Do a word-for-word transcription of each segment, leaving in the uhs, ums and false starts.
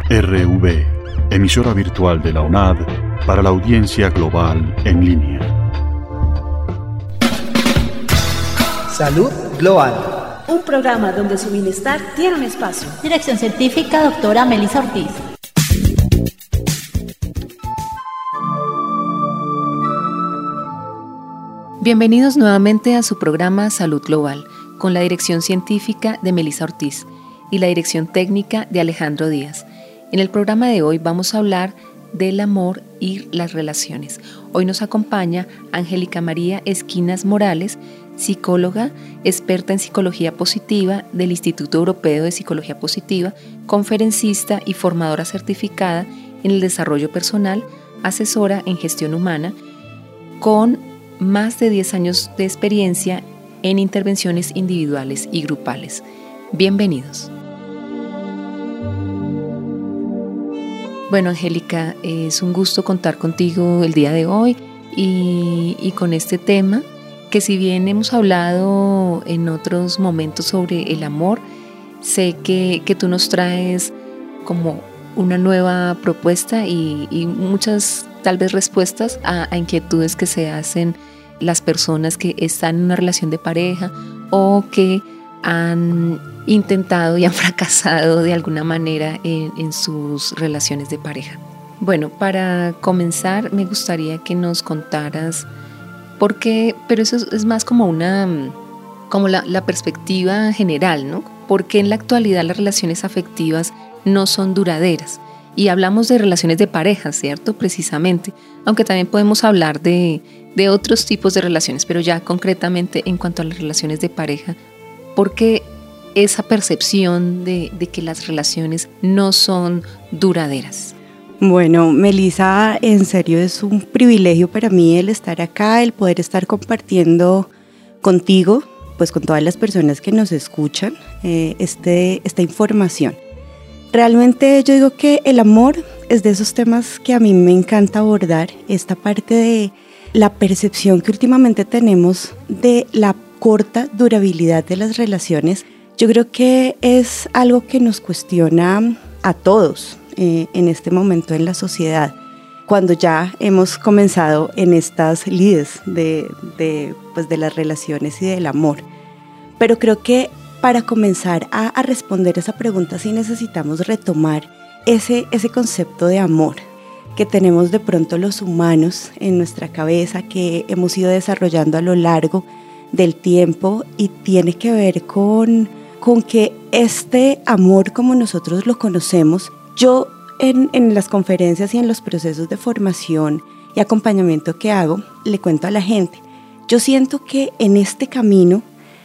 R V, emisora virtual de la U N A D para la audiencia global en línea. Salud Global. Un programa donde su bienestar tiene un espacio. Dirección científica, doctora Melissa Ortiz. Bienvenidos nuevamente a su programa Salud Global, con la dirección científica de Melissa Ortiz y la dirección técnica de Alejandro Díaz. En el programa de hoy vamos a hablar del amor y las relaciones. Hoy nos acompaña Angélica María Esquinas Morales, psicóloga, experta en psicología positiva del Instituto Europeo de Psicología Positiva, conferencista y formadora certificada en el desarrollo personal, asesora en gestión humana, con más de diez años de experiencia en intervenciones individuales y grupales. Bienvenidos. Bueno, Angélica, es un gusto contar contigo el día de hoy y, y con este tema que, si bien hemos hablado en otros momentos sobre el amor, sé que, que tú nos traes como una nueva propuesta y, y muchas tal vez respuestas a, a inquietudes que se hacen las personas que están en una relación de pareja o que han intentado y han fracasado de alguna manera en, en sus relaciones de pareja. Bueno, para comenzar me gustaría que nos contaras por qué, pero eso es, es más como una, como la, la perspectiva general, ¿no? ¿Por qué en la actualidad las relaciones afectivas no son duraderas? Y hablamos de relaciones de pareja, ¿cierto? Precisamente, aunque también podemos hablar de, de otros tipos de relaciones, pero ya concretamente en cuanto a las relaciones de pareja, ¿por qué esa percepción de, de que las relaciones no son duraderas? Bueno, Melissa, en serio es un privilegio para mí el estar acá, el poder estar compartiendo contigo, pues con todas las personas que nos escuchan, eh, este, esta información. Realmente yo digo que el amor es de esos temas que a mí me encanta abordar, esta parte de la percepción que últimamente tenemos de la corta durabilidad de las relaciones. Yo creo que es algo que nos cuestiona a todos eh, en este momento en la sociedad, cuando ya hemos comenzado en estas lides de, de, pues de las relaciones y del amor. Pero creo que para comenzar a, a responder esa pregunta sí necesitamos retomar ese, ese concepto de amor que tenemos de pronto los humanos en nuestra cabeza, que hemos ido desarrollando a lo largo del tiempo, y tiene que ver con, con que este amor como nosotros lo conocemos, yo en, en las conferencias y en los procesos de formación y acompañamiento que hago, le cuento a la gente, yo siento que en este camino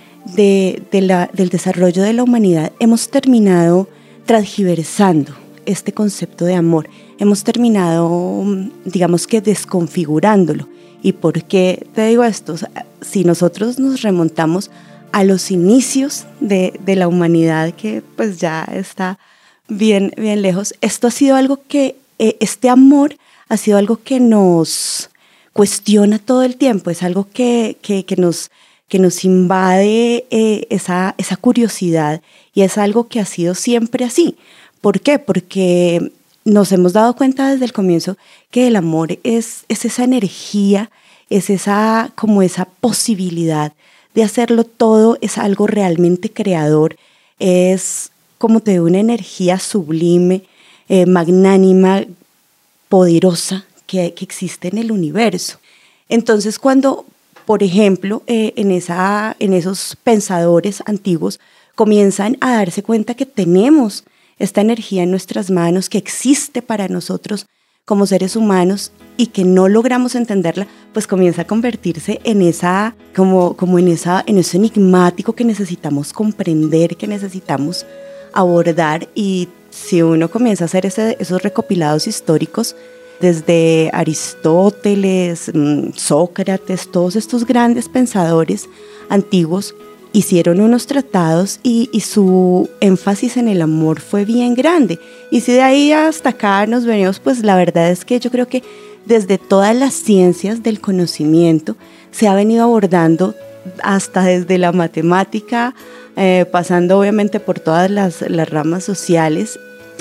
de, de la, del desarrollo de la humanidad hemos terminado transgiversando este concepto de amor, hemos terminado, digamos que desconfigurándolo. ¿Y por qué te digo esto? O sea, si nosotros nos remontamos a los inicios de, de la humanidad, que pues ya está bien, bien lejos, esto ha sido algo que, eh, este amor ha sido algo que nos cuestiona todo el tiempo, es algo que, que, que, nos, que nos invade eh, esa, esa curiosidad, y es algo que ha sido siempre así. ¿Por qué? Porque nos hemos dado cuenta desde el comienzo que el amor es, es esa energía, es esa, como esa posibilidad de hacerlo todo, es algo realmente creador, es, como te digo, una energía sublime, eh, magnánima, poderosa que, que existe en el universo. Entonces, cuando, por ejemplo, eh, en, esa, en esos pensadores antiguos comienzan a darse cuenta que tenemos esta energía en nuestras manos, que existe para nosotros como seres humanos y que no logramos entenderla, pues comienza a convertirse en esa, como, como en esa, en eso enigmático que necesitamos comprender, que necesitamos abordar. Y si uno comienza a hacer ese, esos recopilados históricos, desde Aristóteles, Sócrates, todos estos grandes pensadores antiguos, hicieron unos tratados y, y su énfasis en el amor fue bien grande. Y si de ahí hasta acá nos venimos, pues la verdad es que yo creo que desde todas las ciencias del conocimiento se ha venido abordando, hasta desde la matemática, eh, pasando obviamente por todas las, las ramas sociales,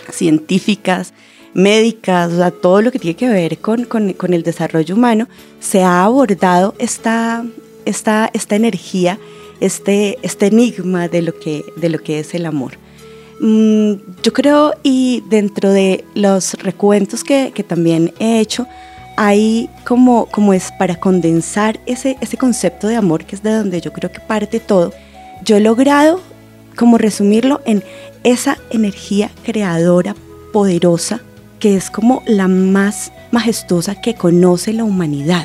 científicas, médicas, o sea, todo lo que tiene que ver con, con, con el desarrollo humano, se ha abordado esta, esta, esta energía, este, este enigma de lo que, de lo que es el amor. Mm, yo creo, y dentro de los recuentos que, que también he hecho, hay como, como es para condensar ese, ese concepto de amor, que es de donde yo creo que parte todo. Yo he logrado como resumirlo en esa energía creadora poderosa que es como la más majestuosa que conoce la humanidad.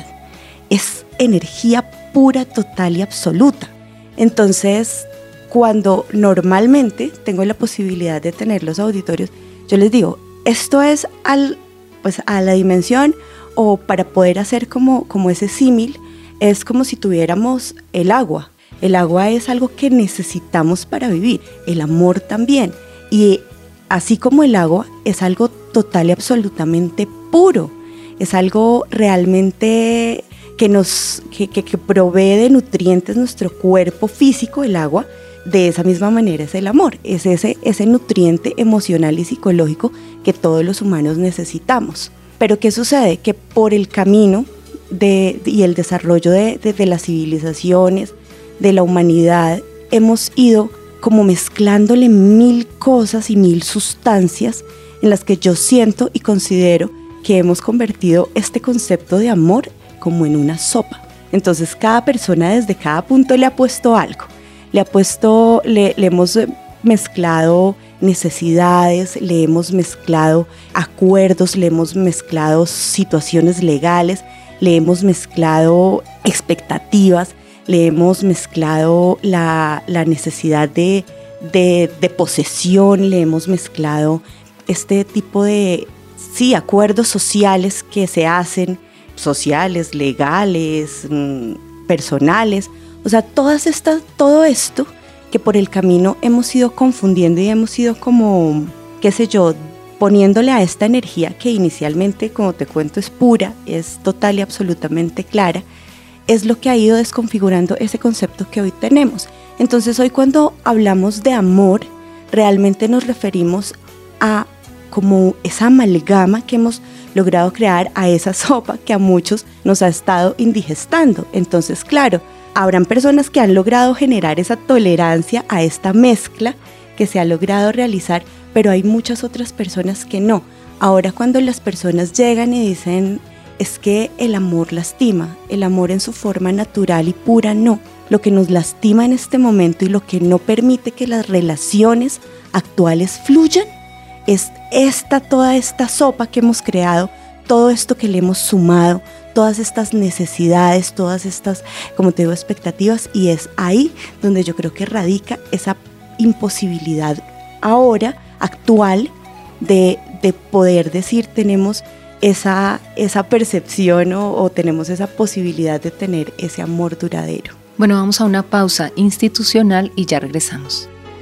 Es energía pura, total y absoluta. Entonces, cuando normalmente tengo la posibilidad de tener los auditorios, yo les digo, esto es al, pues, a la dimensión, o para poder hacer como, como ese símil, es como si tuviéramos el agua. El agua es algo que necesitamos para vivir, el amor también. Y así como el agua es algo total y absolutamente puro, es algo realmente que nos que, que, que provee de nutrientes nuestro cuerpo físico, el agua. De esa misma manera es el amor, es ese, ese nutriente emocional y psicológico que todos los humanos necesitamos. Pero ¿qué sucede? Que por el camino de, de, y el desarrollo de, de, de las civilizaciones, de la humanidad, hemos ido como mezclándole mil cosas y mil sustancias en las que yo siento y considero que hemos convertido este concepto de amor como en una sopa. Entonces cada persona desde cada punto le ha puesto algo, le ha puesto, le, le hemos mezclado necesidades, le hemos mezclado acuerdos, le hemos mezclado situaciones legales, le hemos mezclado expectativas, le hemos mezclado la, la necesidad de, de, de posesión, le hemos mezclado este tipo de sí, acuerdos sociales que se hacen, sociales, legales, mmm, personales, o sea, todas estas, todo esto que por el camino hemos ido confundiendo y hemos ido como, qué sé yo, poniéndole a esta energía que inicialmente, como te cuento, es pura, es total y absolutamente clara, es lo que ha ido desconfigurando ese concepto que hoy tenemos. Entonces hoy cuando hablamos de amor, realmente nos referimos a como esa amalgama que hemos logrado crear, a esa sopa que a muchos nos ha estado indigestando. Entonces, claro, habrán personas que han logrado generar esa tolerancia a esta mezcla que se ha logrado realizar, pero hay muchas otras personas que no. Ahora cuando las personas llegan y dicen, es que el amor lastima, el amor en su forma natural y pura no. Lo que nos lastima en este momento y lo que no permite que las relaciones actuales fluyan es esta, toda esta sopa que hemos creado, todo esto que le hemos sumado, todas estas necesidades, todas estas, como te digo, expectativas, y es ahí donde yo creo que radica esa imposibilidad ahora, actual, de, de poder decir tenemos esa, esa percepción o, o tenemos esa posibilidad de tener ese amor duradero. Bueno, vamos a una pausa institucional y ya regresamos.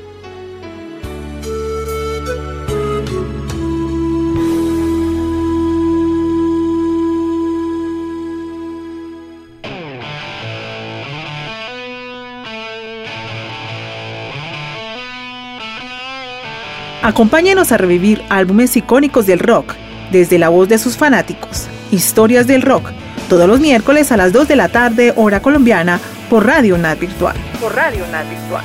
Acompáñenos a revivir álbumes icónicos del rock, desde la voz de sus fanáticos. Historias del rock, todos los miércoles a las dos de la tarde, hora colombiana, por Radio UNAD Virtual. Por Radio UNAD Virtual.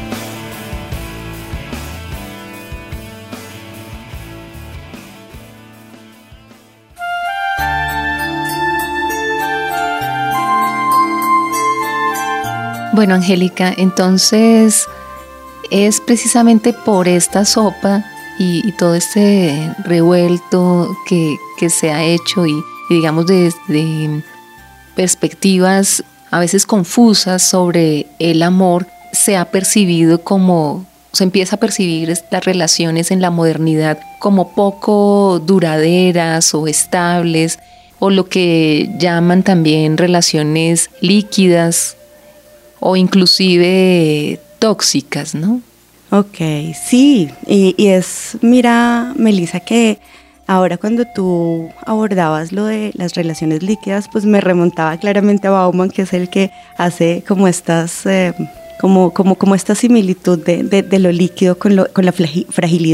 Bueno, Angélica, entonces es precisamente por esta sopa y, y todo este revuelto que, que se ha hecho y, y digamos desde perspectivas a veces confusas sobre el amor, se ha percibido como, se empieza a percibir las relaciones en la modernidad como poco duraderas o estables, o lo que llaman también relaciones líquidas o inclusive tóxicas, ¿no? Ok, sí, y, y es, mira, Melissa, que ahora cuando tú abordabas lo de las relaciones líquidas, pues me remontaba claramente a Bauman, que es el que hace como estas, eh, como, como, como esta similitud de, de, de lo líquido con, lo, con la fragilidad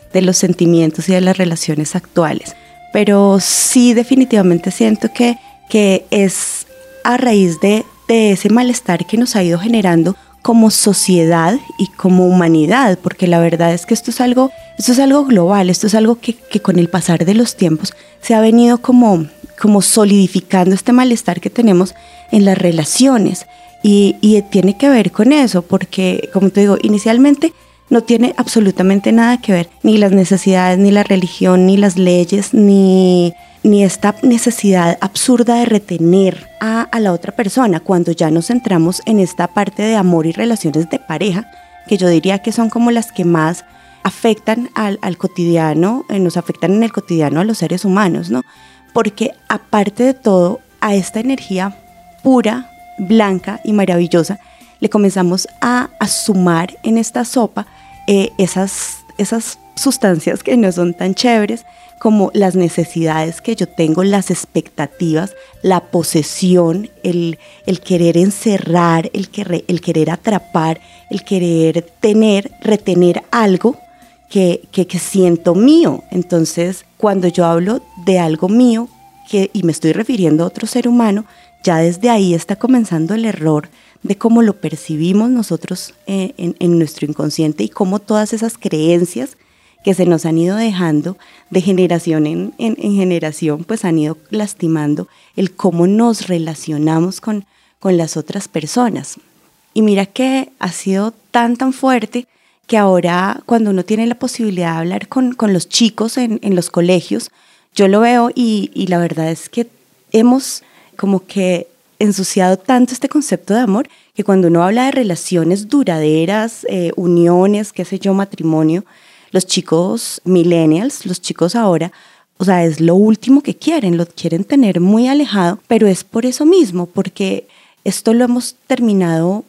de los sentimientos y de las relaciones actuales. Pero sí definitivamente siento que, que es a raíz de, de ese malestar que nos ha ido generando como sociedad y como humanidad, porque la verdad es que esto es algo, esto es algo global, esto es algo que, que con el pasar de los tiempos se ha venido como, como solidificando este malestar que tenemos en las relaciones y, y tiene que ver con eso, porque como te digo, inicialmente no tiene absolutamente nada que ver ni las necesidades, ni la religión, ni las leyes, ni, ni esta necesidad absurda de retener a, a la otra persona cuando ya nos centramos en esta parte de amor y relaciones de pareja, que yo diría que son como las que más afectan al, al cotidiano, eh, nos afectan en el cotidiano a los seres humanos, ¿no? Porque aparte de todo, a esta energía pura, blanca y maravillosa, le comenzamos a, a sumar en esta sopa eh, esas, esas sustancias que no son tan chéveres, como las necesidades que yo tengo, las expectativas, la posesión, el, el querer encerrar, el, querer, el querer atrapar, el querer tener, retener algo que, que, que siento mío. Entonces, cuando yo hablo de algo mío que, y me estoy refiriendo a otro ser humano, ya desde ahí está comenzando el error de cómo lo percibimos nosotros eh, en, en nuestro inconsciente y cómo todas esas creencias que se nos han ido dejando de generación en, en, en generación, pues han ido lastimando el cómo nos relacionamos con, con las otras personas. Y mira que ha sido tan, tan fuerte que ahora cuando uno tiene la posibilidad de hablar con, con los chicos en, en los colegios, yo lo veo y, y la verdad es que hemos como que ensuciado tanto este concepto de amor que cuando uno habla de relaciones duraderas, eh, uniones, qué sé yo, matrimonio, los chicos millennials, los chicos ahora, o sea, es lo último que quieren, lo quieren tener muy alejado, pero es por eso mismo, porque esto lo hemos terminado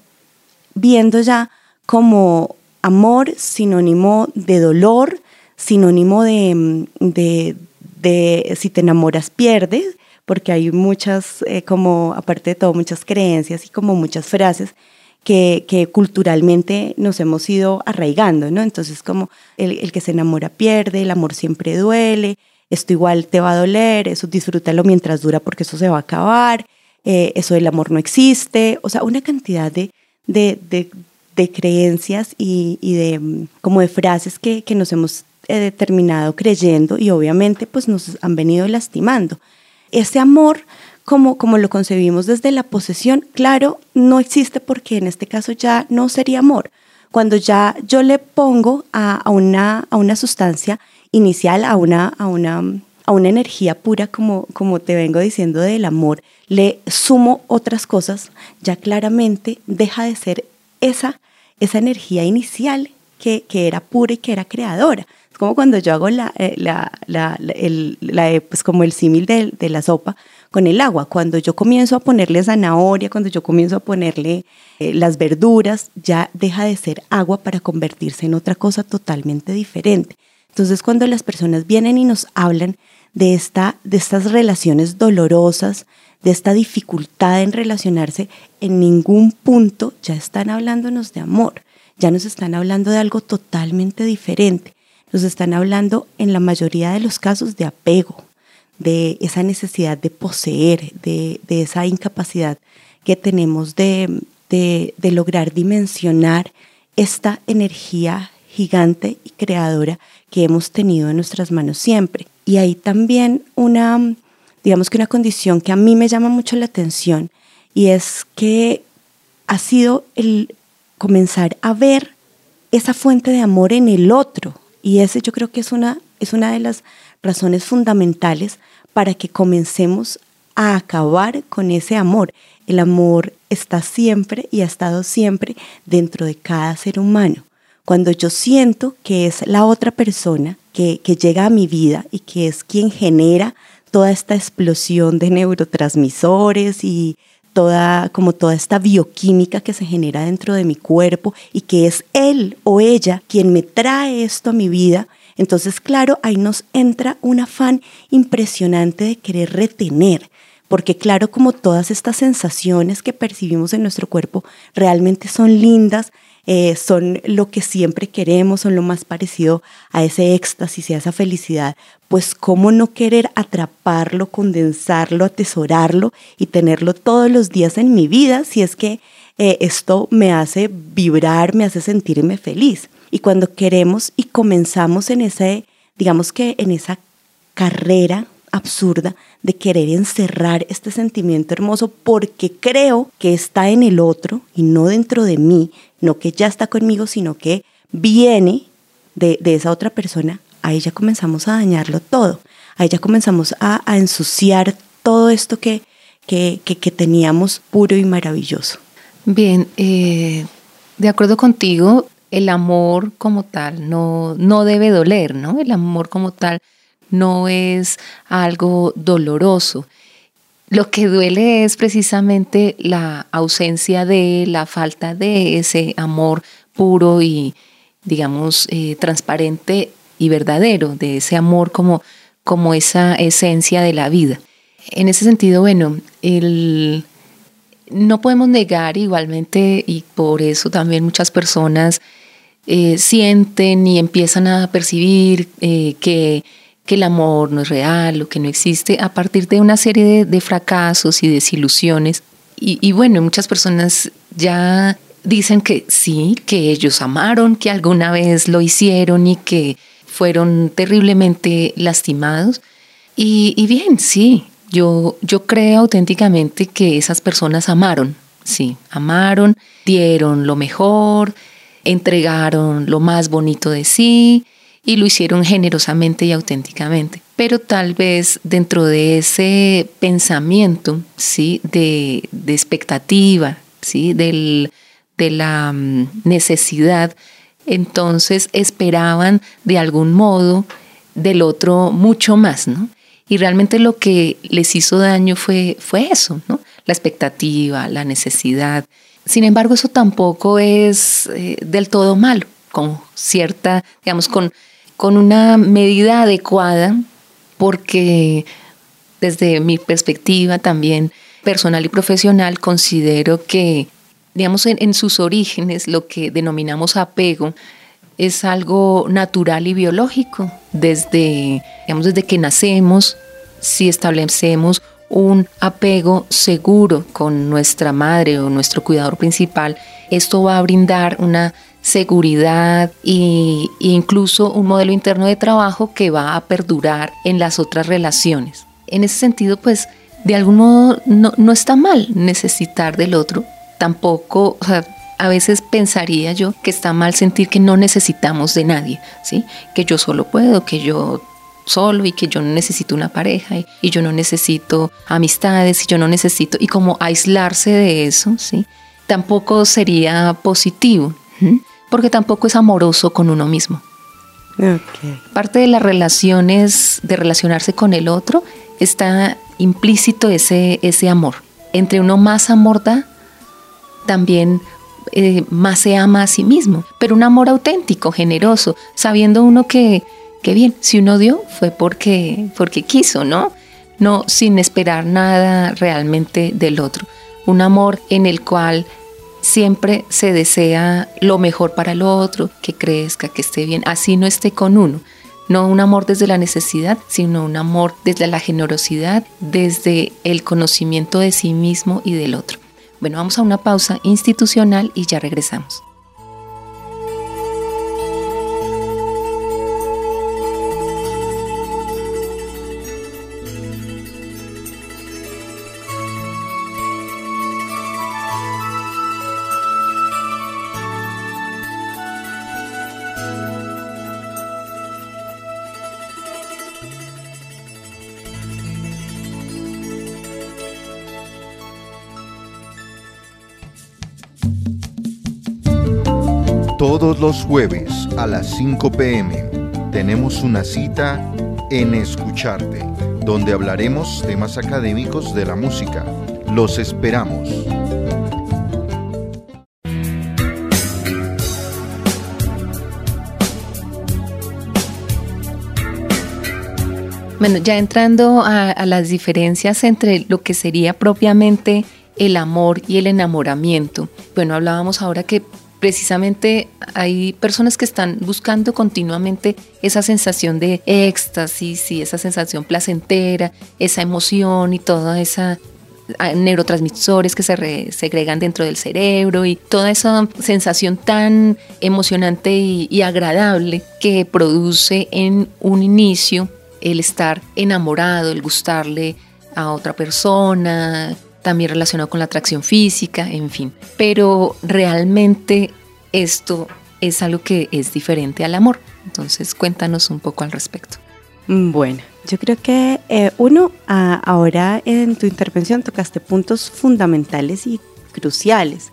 viendo ya como amor sinónimo de dolor, sinónimo de, de, de si te enamoras pierdes, porque hay muchas, eh, como aparte de todo, muchas creencias y como muchas frases que, que culturalmente nos hemos ido arraigando, ¿no? Entonces como el, el que se enamora pierde, el amor siempre duele, esto igual te va a doler, eso disfrútalo mientras dura porque eso se va a acabar, eh, eso del amor no existe, o sea, una cantidad de, de, de, de creencias y, y de, como de frases que, que nos hemos eh, terminado creyendo y obviamente pues nos han venido lastimando. Ese amor, como, como lo concebimos desde la posesión, claro, no existe porque en este caso ya no sería amor. Cuando ya yo le pongo a, a, una, a una sustancia inicial, a una, a una, a una energía pura, como, como te vengo diciendo del amor, le sumo otras cosas, ya claramente deja de ser esa, esa energía inicial que, que era pura y que era creadora. Como cuando yo hago la, la, la, la, el, la, pues como el símil de, de la sopa con el agua. Cuando yo comienzo a ponerle zanahoria, cuando yo comienzo a ponerle eh, las verduras, ya deja de ser agua para convertirse en otra cosa totalmente diferente. Entonces, cuando las personas vienen y nos hablan de, esta, de estas relaciones dolorosas, de esta dificultad en relacionarse, en ningún punto ya están hablándonos de amor, ya nos están hablando de algo totalmente diferente. Nos están hablando en la mayoría de los casos de apego, de esa necesidad de poseer, de, de esa incapacidad que tenemos de, de, de lograr dimensionar esta energía gigante y creadora que hemos tenido en nuestras manos siempre. Y hay también una, digamos que una condición que a mí me llama mucho la atención y es que ha sido el comenzar a ver esa fuente de amor en el otro. Y ese yo creo que es una, es una de las razones fundamentales para que comencemos a acabar con ese amor. El amor está siempre y ha estado siempre dentro de cada ser humano. Cuando yo siento que es la otra persona que, que llega a mi vida y que es quien genera toda esta explosión de neurotransmisores y toda, como toda esta bioquímica que se genera dentro de mi cuerpo y que es él o ella quien me trae esto a mi vida, entonces claro, ahí nos entra un afán impresionante de querer retener, porque claro, como todas estas sensaciones que percibimos en nuestro cuerpo realmente son lindas, eh, son lo que siempre queremos, son lo más parecido a ese éxtasis y a esa felicidad, pues cómo no querer atraparlo, condensarlo, atesorarlo y tenerlo todos los días en mi vida si es que eh, esto me hace vibrar, me hace sentirme feliz. Y cuando queremos y comenzamos en ese, digamos que en esa carrera absurda de querer encerrar este sentimiento hermoso porque creo que está en el otro y no dentro de mí, no que ya está conmigo, sino que viene de, de esa otra persona, ahí ya comenzamos a dañarlo todo, ahí ya comenzamos a, a ensuciar todo esto que, que, que, que teníamos puro y maravilloso. Bien, eh, de acuerdo contigo, el amor como tal no, no debe doler, ¿no? El amor como tal no es algo doloroso. Lo que duele es precisamente la ausencia de, la falta de ese amor puro y, digamos, eh, transparente y verdadero, de ese amor como, como esa esencia de la vida. En ese sentido, bueno, el, no podemos negar igualmente, y por eso también muchas personas eh, sienten y empiezan a percibir eh, que que el amor no es real o que no existe a partir de una serie de, de fracasos y desilusiones. Y, y bueno, muchas personas ya dicen que sí, que ellos amaron, que alguna vez lo hicieron y que fueron terriblemente lastimados. Y, y bien, sí, yo, yo creo auténticamente que esas personas amaron, sí, amaron, dieron lo mejor, entregaron lo más bonito de sí, y lo hicieron generosamente y auténticamente. Pero tal vez dentro de ese pensamiento, ¿sí? de, de expectativa, ¿sí? Del, de la um, necesidad, entonces esperaban de algún modo del otro mucho más, ¿no? Y realmente lo que les hizo daño fue, fue eso, ¿no? La expectativa, la necesidad. Sin embargo, eso tampoco es eh, del todo malo, con cierta, digamos, con... con una medida adecuada, porque desde mi perspectiva también personal y profesional considero que, digamos, en, en sus orígenes lo que denominamos apego es algo natural y biológico. Desde, digamos, desde que nacemos, si establecemos un apego seguro con nuestra madre o nuestro cuidador principal, esto va a brindar una seguridad e incluso un modelo interno de trabajo que va a perdurar en las otras relaciones. En ese sentido, pues, de algún modo no, no está mal necesitar del otro. Tampoco, o sea, a veces pensaría yo que está mal sentir que no necesitamos de nadie, ¿sí? Que yo solo puedo, que yo solo y que yo no necesito una pareja y, y yo no necesito amistades y yo no necesito, y como aislarse de eso, ¿sí? Tampoco sería positivo. ¿Mm? Porque tampoco es amoroso con uno mismo. Okay. Parte de las relaciones, de relacionarse con el otro, está implícito ese, ese amor. Entre uno más amor da, también eh, más se ama a sí mismo. Pero un amor auténtico, generoso, sabiendo uno que, que bien, si uno dio fue porque, porque quiso, ¿no? No sin esperar nada realmente del otro. Un amor en el cual siempre se desea lo mejor para el otro, que crezca, que esté bien, así no esté con uno. No un amor desde la necesidad, sino un amor desde la generosidad, desde el conocimiento de sí mismo y del otro. Bueno, vamos a una pausa institucional y ya regresamos. Todos los jueves a las cinco p m tenemos una cita en Escucharte, donde hablaremos temas académicos de la música. Los esperamos. Bueno, ya entrando a, a las diferencias entre lo que sería propiamente el amor y el enamoramiento. Bueno, hablábamos ahora que precisamente hay personas que están buscando continuamente esa sensación de éxtasis y esa sensación placentera, esa emoción y toda esa neurotransmisores que se re- segregan dentro del cerebro y toda esa sensación tan emocionante y, y agradable que produce en un inicio el estar enamorado, el gustarle a otra persona, también relacionado con la atracción física, en fin. Pero realmente esto es algo que es diferente al amor. Entonces cuéntanos un poco al respecto. Bueno, yo creo que eh, uno, a, ahora en tu intervención tocaste puntos fundamentales y cruciales.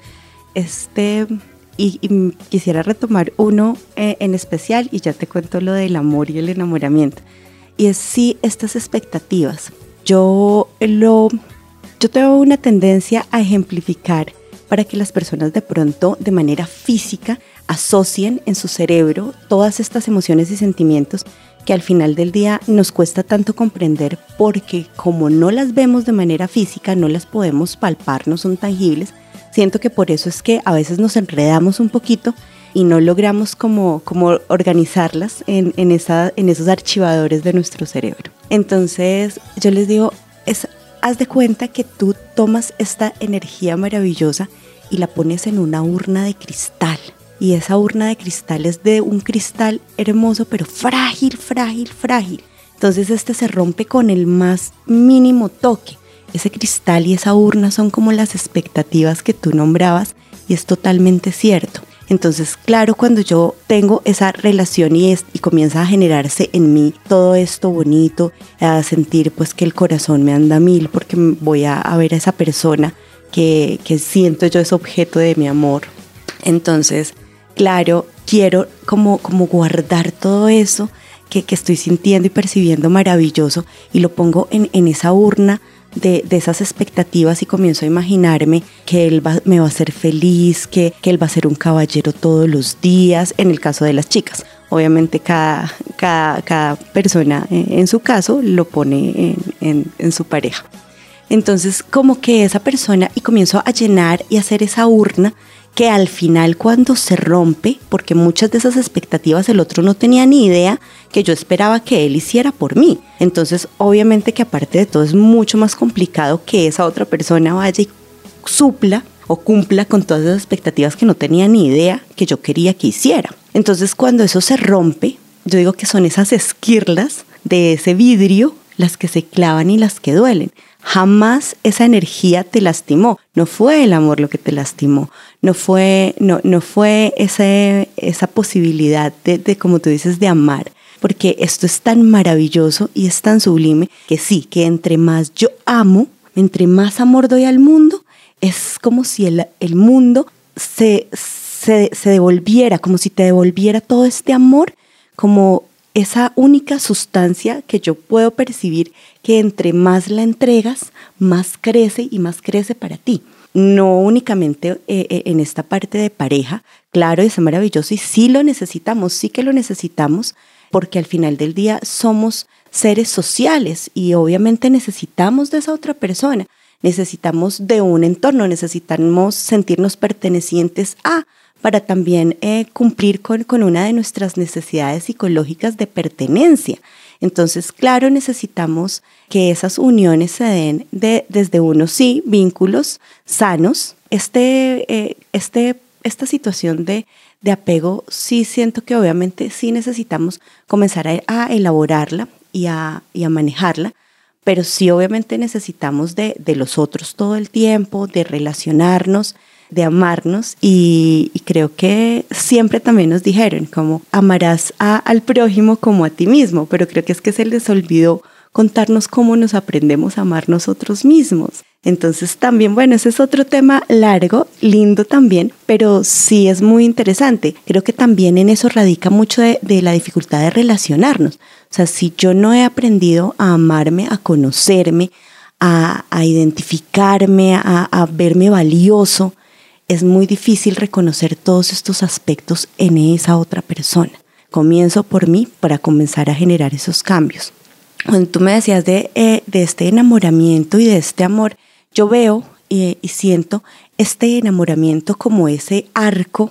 Este, y, y quisiera retomar uno eh, en especial, y ya te cuento lo del amor y el enamoramiento. Y es sí, estas expectativas. Yo, lo, yo tengo una tendencia a ejemplificar para que las personas de pronto, de manera física, asocien en su cerebro todas estas emociones y sentimientos que al final del día nos cuesta tanto comprender, porque como no las vemos de manera física, no las podemos palpar, no son tangibles. Siento que por eso es que a veces nos enredamos un poquito y no logramos como, como organizarlas en, en, esa, en esos archivadores de nuestro cerebro. Entonces yo les digo, es, haz de cuenta que tú tomas esta energía maravillosa y la pones en una urna de cristal. Y esa urna de cristal es de un cristal hermoso, pero frágil, frágil, frágil. Entonces este se rompe con el más mínimo toque. Ese cristal y esa urna son como las expectativas que tú nombrabas, y es totalmente cierto. Entonces, claro, cuando yo tengo esa relación y, es, y comienza a generarse en mí todo esto bonito, a sentir pues que el corazón me anda a mil porque voy a, a ver a esa persona que, que siento yo es objeto de mi amor. Entonces, claro, quiero como, como guardar todo eso que, que estoy sintiendo y percibiendo maravilloso, y lo pongo en, en esa urna de, de esas expectativas, y comienzo a imaginarme que él va, me va a hacer feliz, que, que él va a ser un caballero todos los días, en el caso de las chicas. Obviamente cada, cada, cada persona eh, en su caso lo pone en, en, en su pareja. Entonces como que esa persona, y comienzo a llenar y hacer esa urna, que al final cuando se rompe, porque muchas de esas expectativas el otro no tenía ni idea que yo esperaba que él hiciera por mí. Entonces obviamente que aparte de todo es mucho más complicado que esa otra persona vaya y supla o cumpla con todas esas expectativas que no tenía ni idea que yo quería que hiciera. Entonces cuando eso se rompe, yo digo que son esas esquirlas de ese vidrio las que se clavan y las que duelen. Jamás esa energía te lastimó. No fue el amor lo que te lastimó. No fue, no, no fue ese, esa posibilidad de, de, como tú dices, de amar. Porque esto es tan maravilloso y es tan sublime que sí, que entre más yo amo, entre más amor doy al mundo, es como si el, el mundo se, se, se devolviera, como si te devolviera todo este amor, como esa única sustancia que yo puedo percibir, que entre más la entregas, más crece y más crece para ti. No únicamente eh, en esta parte de pareja, claro, es maravilloso y sí lo necesitamos, sí que lo necesitamos, porque al final del día somos seres sociales y obviamente necesitamos de esa otra persona, necesitamos de un entorno, necesitamos sentirnos pertenecientes a, para también eh, cumplir con, con una de nuestras necesidades psicológicas de pertenencia. Entonces, claro, necesitamos que esas uniones se den de, desde unos sí, vínculos sanos. Este, eh, este, esta situación de, de apego, sí siento que obviamente sí necesitamos comenzar a, a elaborarla y a, y a manejarla, pero sí obviamente necesitamos de, de los otros todo el tiempo, de relacionarnos, de amarnos, y, y creo que siempre también nos dijeron como amarás a, al prójimo como a ti mismo, pero creo que es que se les olvidó contarnos cómo nos aprendemos a amar nosotros mismos. Entonces también, bueno, ese es otro tema largo, lindo también, pero sí es muy interesante. Creo que también en eso radica mucho de, de la dificultad de relacionarnos. O sea, si yo no he aprendido a amarme, a conocerme, a, a identificarme, a, a verme valioso, es muy difícil reconocer todos estos aspectos en esa otra persona. Comienzo por mí para comenzar a generar esos cambios. Cuando tú me decías de, eh, de este enamoramiento y de este amor, yo veo eh, y siento este enamoramiento como ese arco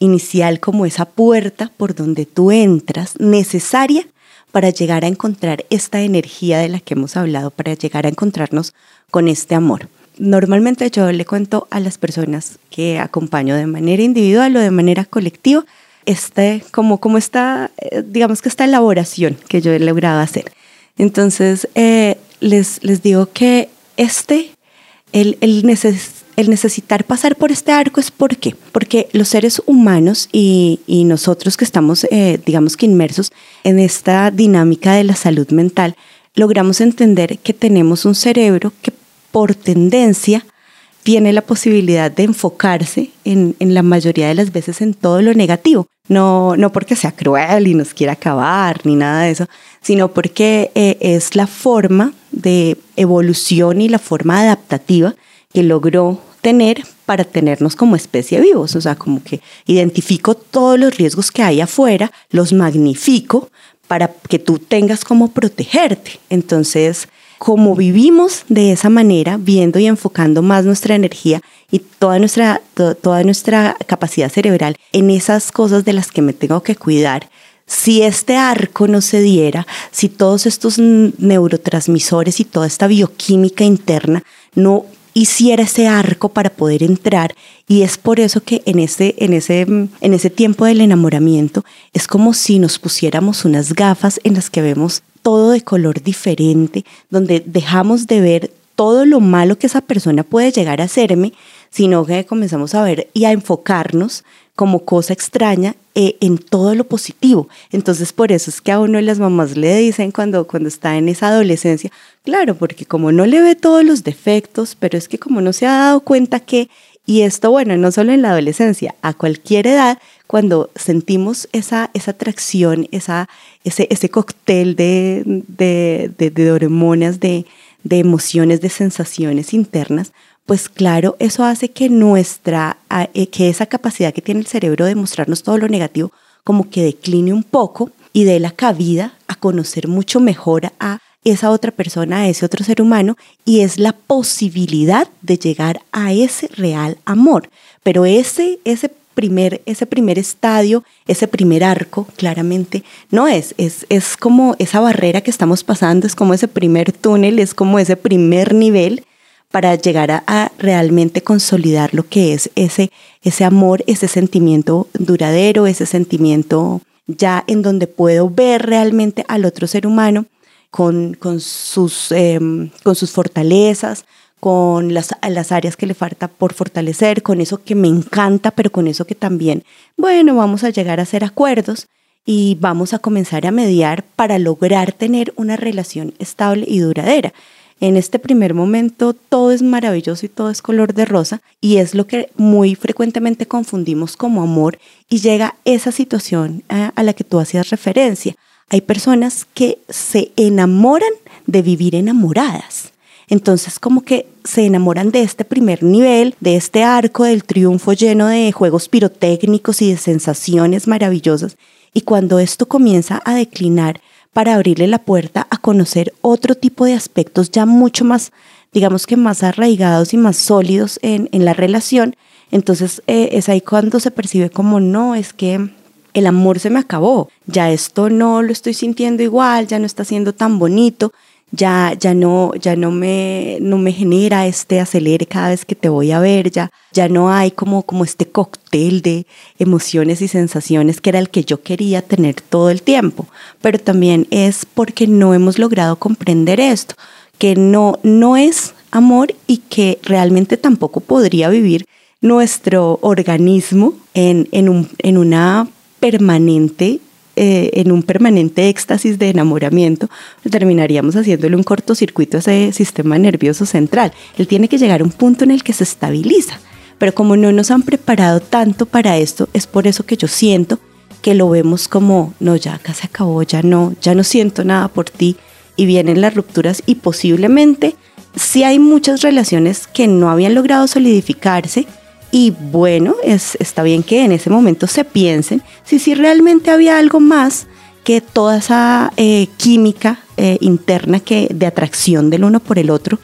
inicial, como esa puerta por donde tú entras, necesaria para llegar a encontrar esta energía de la que hemos hablado, para llegar a encontrarnos con este amor. Normalmente yo le cuento a las personas que acompaño de manera individual o de manera colectiva, este, como, como esta, digamos que esta elaboración que yo he logrado hacer. Entonces, eh, les, les digo que este, el, el, neces, el necesitar pasar por este arco es ¿por qué? Porque los seres humanos y, y nosotros que estamos, eh, digamos que inmersos en esta dinámica de la salud mental, logramos entender que tenemos un cerebro que por tendencia tiene la posibilidad de enfocarse en, en la mayoría de las veces en todo lo negativo. No, no porque sea cruel y nos quiera acabar ni nada de eso, sino porque eh, es la forma de evolución y la forma adaptativa que logró tener para tenernos como especie vivos. O sea, como que identifico todos los riesgos que hay afuera, los magnifico para que tú tengas cómo protegerte. Entonces, como vivimos de esa manera, viendo y enfocando más nuestra energía y toda nuestra, to, toda nuestra capacidad cerebral en esas cosas de las que me tengo que cuidar, si este arco no se diera, si todos estos neurotransmisores y toda esta bioquímica interna no hiciera ese arco para poder entrar, y es por eso que en ese, en ese, en ese tiempo del enamoramiento es como si nos pusiéramos unas gafas en las que vemos todo de color diferente, donde dejamos de ver todo lo malo que esa persona puede llegar a hacerme, sino que comenzamos a ver y a enfocarnos como cosa extraña eh, en todo lo positivo. Entonces, por eso es que a uno las mamás le dicen cuando, cuando está en esa adolescencia, claro, porque como no le ve todos los defectos, pero es que como no se ha dado cuenta que, y esto, bueno, no solo en la adolescencia, a cualquier edad, cuando sentimos esa, esa atracción, esa, ese, ese cóctel de, de, de, de hormonas, de, de emociones, de sensaciones internas, pues claro, eso hace que nuestra, que esa capacidad que tiene el cerebro de mostrarnos todo lo negativo como que decline un poco y dé la cabida a conocer mucho mejor a esa otra persona, a ese otro ser humano, y es la posibilidad de llegar a ese real amor. Pero ese, ese primer, ese primer estadio, ese primer arco, claramente no es, es, es como esa barrera que estamos pasando, es como ese primer túnel, es como ese primer nivel para llegar a, a realmente consolidar lo que es ese, ese amor, ese sentimiento duradero, ese sentimiento ya en donde puedo ver realmente al otro ser humano con, con, sus, eh, con sus fortalezas, con las, las áreas que le falta por fortalecer, con eso que me encanta, pero con eso que también, bueno, vamos a llegar a hacer acuerdos y vamos a comenzar a mediar para lograr tener una relación estable y duradera. En este primer momento todo es maravilloso y todo es color de rosa, y es lo que muy frecuentemente confundimos como amor, y llega esa situación a, a la que tú hacías referencia. Hay personas que se enamoran de vivir enamoradas. Entonces como que se enamoran de este primer nivel, de este arco del triunfo lleno de juegos pirotécnicos y de sensaciones maravillosas, y cuando esto comienza a declinar, para abrirle la puerta a conocer otro tipo de aspectos ya mucho más, digamos que más arraigados y más sólidos en, en la relación, entonces eh, es ahí cuando se percibe como no, es que el amor se me acabó, ya esto no lo estoy sintiendo igual, ya no está siendo tan bonito, ya, ya, no, ya no, me, no me genera este acelere cada vez que te voy a ver, ya, ya no hay como, como este cóctel de emociones y sensaciones que era el que yo quería tener todo el tiempo. Pero también es porque no hemos logrado comprender esto, que no, no es amor y que realmente tampoco podría vivir nuestro organismo en, en, un, en una permanente Eh, en un permanente éxtasis de enamoramiento, terminaríamos haciéndole un cortocircuito a ese sistema nervioso central. Él tiene que llegar a un punto en el que se estabiliza, pero como no nos han preparado tanto para esto, es por eso que yo siento que lo vemos como, no, ya acá se acabó, ya no, ya no siento nada por ti, y vienen las rupturas, y posiblemente sí hay muchas relaciones que no habían logrado solidificarse. Y bueno, es, está bien que en ese momento se piensen si, si realmente había algo más que toda esa eh, química eh, interna que, de atracción del uno por el otro,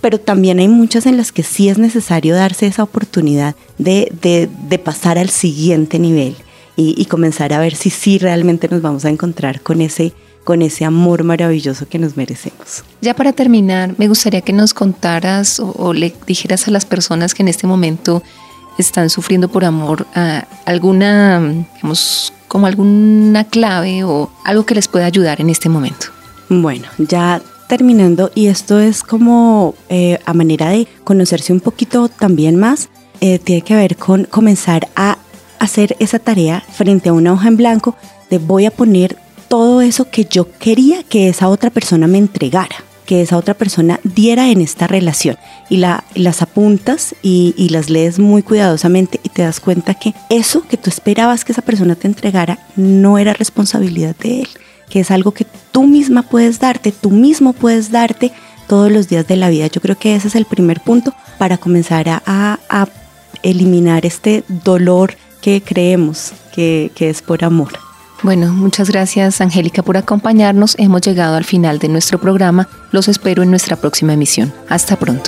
pero también hay muchas en las que sí es necesario darse esa oportunidad de, de, de pasar al siguiente nivel y, y comenzar a ver si sí realmente nos vamos a encontrar con ese, con ese amor maravilloso que nos merecemos. Ya para terminar, me gustaría que nos contaras o, o le dijeras a las personas que en este momento están sufriendo por amor a alguna, digamos, como alguna clave o algo que les pueda ayudar en este momento. Bueno, ya terminando, y esto es como eh, a manera de conocerse un poquito también más, eh, tiene que ver con comenzar a hacer esa tarea frente a una hoja en blanco de voy a poner todo eso que yo quería que esa otra persona me entregara, que esa otra persona diera en esta relación, y la, las apuntas y, y las lees muy cuidadosamente y te das cuenta que eso que tú esperabas que esa persona te entregara no era responsabilidad de él, que es algo que tú misma puedes darte, tú mismo puedes darte todos los días de la vida. Yo creo que ese es el primer punto para comenzar a, a, a eliminar este dolor que creemos que, que es por amor. Bueno, muchas gracias, Angélica, por acompañarnos. Hemos llegado al final de nuestro programa. Los espero en nuestra próxima emisión. Hasta pronto.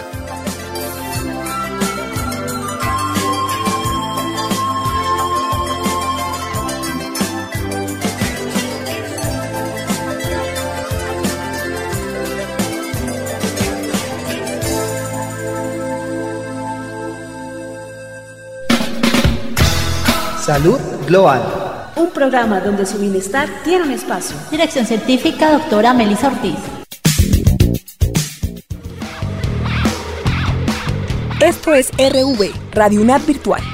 Salud Global. Un programa donde su bienestar tiene un espacio. Dirección científica, doctora Melissa Ortiz. Esto es R V, Radio UNAD Virtual.